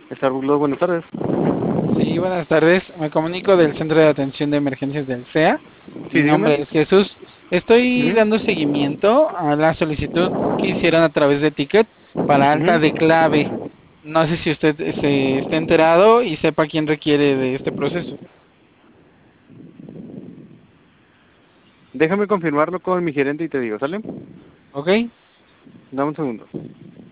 Starbucks, buenas tardes. Sí, buenas tardes. Me comunico del Centro de Atención de Emergencias del CEA. Sí, Mi dígame. nombre es Jesús. Estoy Ujú, dando seguimiento a la solicitud que hicieron a través de Ticket para alta de ujú. clave. No sé si usted se está enterado y sepa quién requiere de este proceso. Déjame confirmarlo con mi gerente y te digo, ¿sale? ¿Ok? Dame un segundo.